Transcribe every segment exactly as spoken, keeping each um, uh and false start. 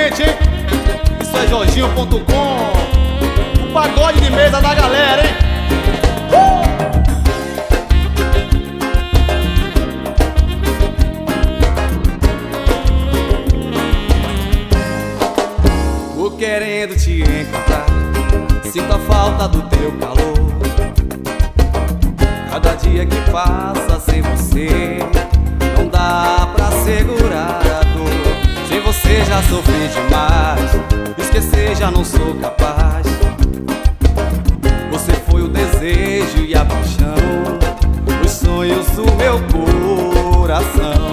gente, hein? Isso é Jorginho ponto com, o pagode de mesa da galera, hein? Tô querendo te encontrar, sinto a falta do teu calor. Cada dia que passa sem você, não dá pra segurar a dor. Sem você já sofri demais, esquecer já não sou capaz. Você foi o desejo e a paixão, os sonhos do meu coração.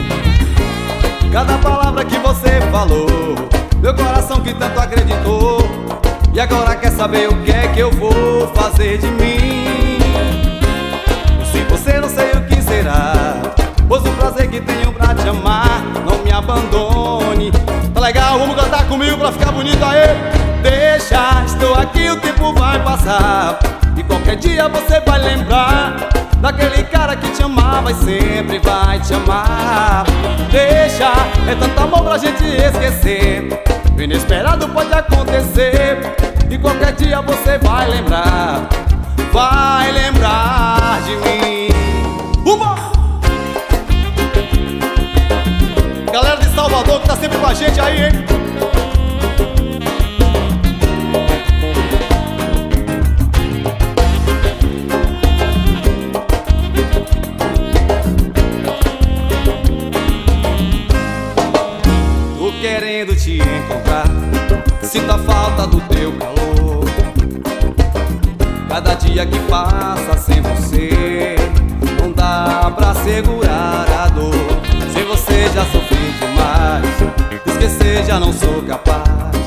Cada palavra que você falou, meu coração que tanto acreditou, e agora quer saber o que é que eu vou fazer de mim. Sem você não sei o que será, pois o prazer que tenho pra te amar, não me abandone. Tá legal? Vamos cantar comigo pra ficar bonito aí. Deixa, estou aqui, o tempo vai passar, e qualquer dia você vai lembrar daquele cara que te amava e sempre vai te amar. Deixa, é tanto amor pra gente esquecer, o inesperado pode acontecer, e qualquer dia você vai lembrar, vai lembrar de mim. Uma! Galera de Salvador que tá sempre com a gente aí, hein? Tô querendo te encontrar, sinto a falta do teu calor. Cada dia que passa sem você, não dá pra segurar a dor. Sem você já sofri demais, esquecer já não sou capaz.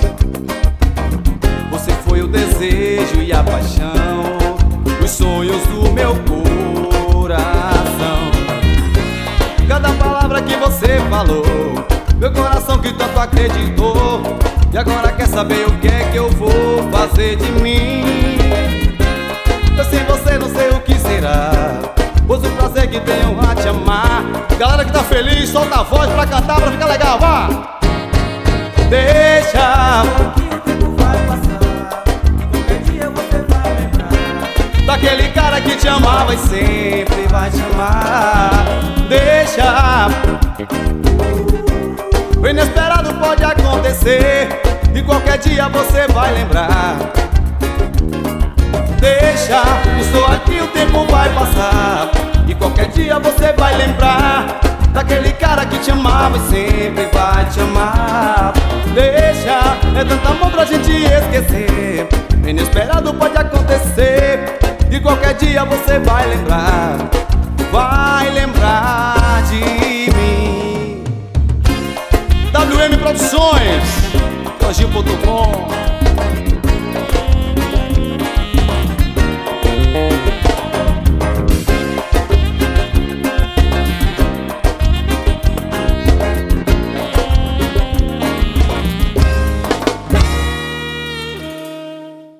Você foi o desejo e a paixão, os sonhos do meu coração. Cada palavra que você falou, meu coração que tanto acreditou, e agora quer saber o que é que eu vou fazer de mim. Eu sem você não sei o que será, pois o prazer que tenho a te amar. Galera que tá feliz, solta a voz pra cantar, pra ficar legal, vá! Deixa, que o tempo vai passar, qualquer dia você vai lembrar daquele cara que te amava e sempre vai te amar. Deixa, o inesperado pode acontecer, e qualquer dia você vai lembrar. Deixa, estou aqui, o tempo vai passar, e qualquer dia você vai lembrar daquele cara que te amava e sempre vai te amar. Deixa, é tanto amor pra gente esquecer, o inesperado pode acontecer, e qualquer dia você vai lembrar, vai lembrar de mim. W M Produções, Jorginho ponto com.